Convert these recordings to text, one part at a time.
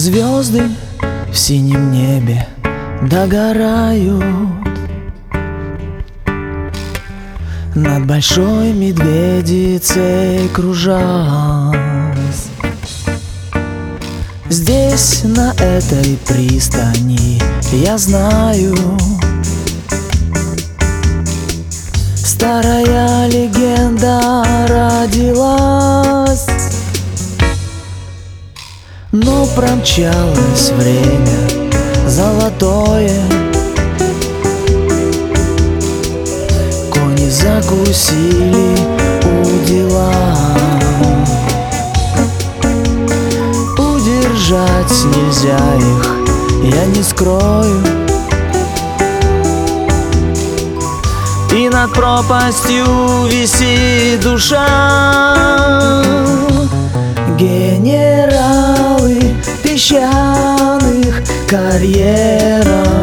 Звезды в синем небе догорают, над большой медведицей кружась. Здесь, на этой пристани, я знаю, старая легенда родилась. Но промчалось время золотое, кони закусили удила. Удержать нельзя их, я не скрою, и над пропастью висит душа. Генералы песчаных карьеров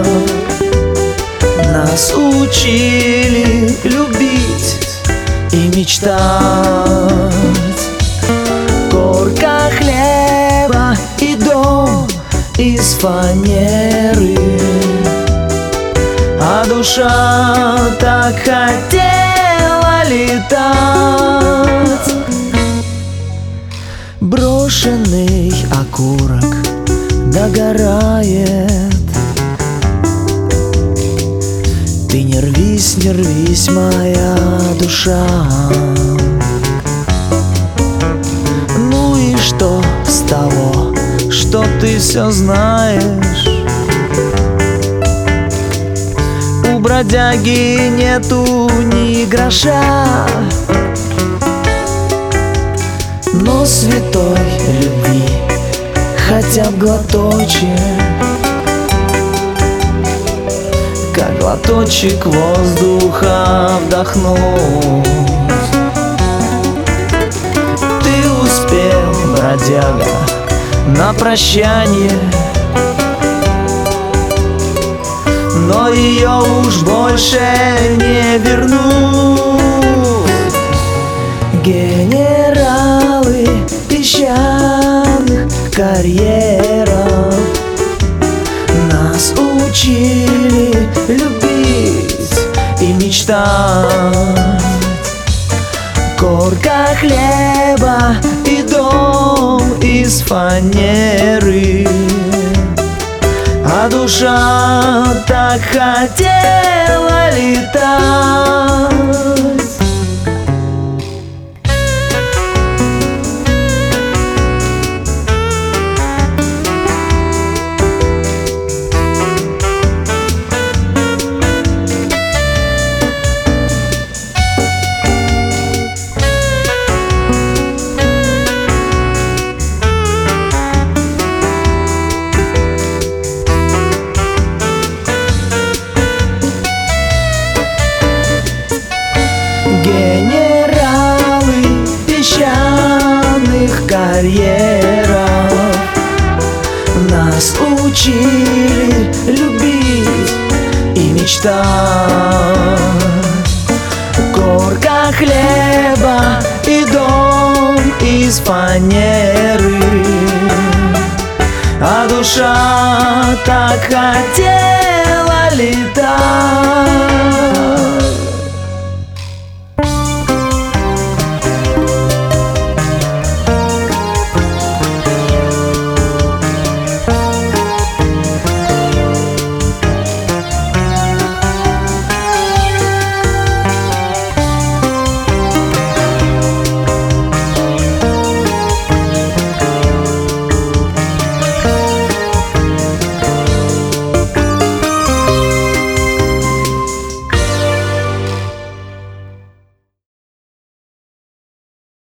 нас учили любить и мечтать. Корка хлеба и дом из фанеры, а душа так хотела летать. Брошенный окурок догорает. Ты не рвись, не рвись, моя душа. Ну и что с того, что ты все знаешь? У бродяги нету ни гроша, но святой любви хотя бы глоточек, как глоточек воздуха вдохнуть. Ты успел, бродяга, на прощанье, но ее уж больше не вернуть. Генералы песчаных карьеров нас учили любить и мечтать. Корка хлеба и дом из фанеры, а душа так хотела летать. Генералы песчаных карьеров нас учили любить и мечтать. Корка хлеба и дом из фанеры, а душа так хотела